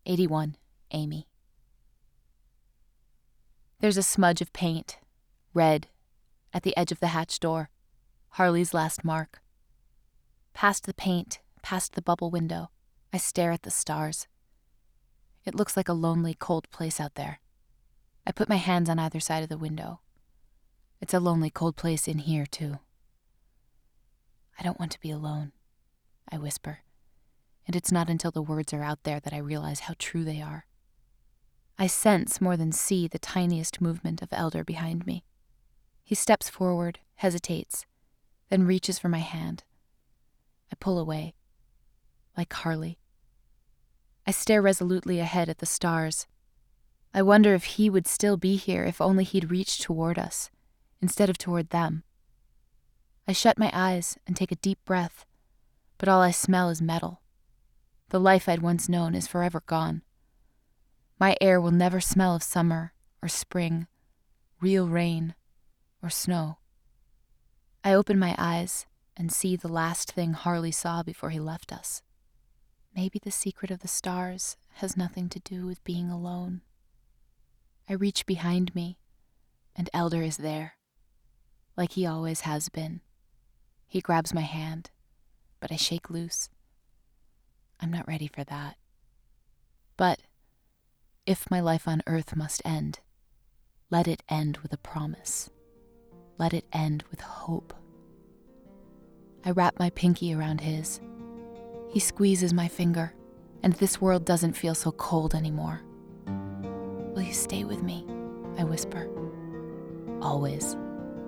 81, Amy. There's a smudge of paint, red, at the edge of the hatch door, Harley's last mark. Past the paint, past the bubble window, I stare at the stars. It looks like a lonely, cold place out there. I put my hands on either side of the window. It's a lonely, cold place in here, too. I don't want to be alone, I whisper, and it's not until the words are out there that I realize how true they are. I sense more than see the tiniest movement of Elder behind me. He steps forward, hesitates, then reaches for my hand. I pull away, like Harley. I stare resolutely ahead at the stars. I wonder if he would still be here if only he'd reached toward us, instead of toward them. I shut my eyes and take a deep breath, but all I smell is metal. The life I'd once known is forever gone. My air will never smell of summer or spring, real rain or snow. I open my eyes and see the last thing Harley saw before he left us. Maybe the secret of the stars has nothing to do with being alone. I reach behind me, and Elder is there, like he always has been. He grabs my hand, but I shake loose. I'm not ready for that. But if my life on Earth must end, let it end with a promise. Let it end with hope. I wrap my pinky around his. He squeezes my finger, and this world doesn't feel so cold anymore. Will you stay with me? I whisper. Always.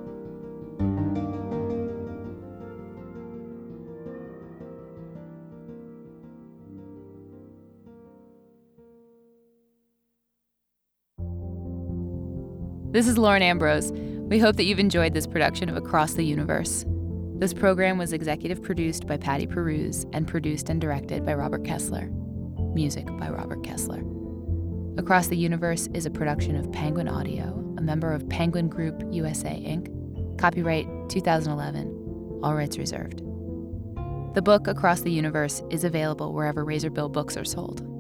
This is Lauren Ambrose. We hope that you've enjoyed this production of Across the Universe. This program was executive produced by Patty Peruse and produced and directed by Robert Kessler. Music by Robert Kessler. Across the Universe is a production of Penguin Audio, a member of Penguin Group USA, Inc. Copyright 2011. All rights reserved. The book Across the Universe is available wherever Razorbill books are sold.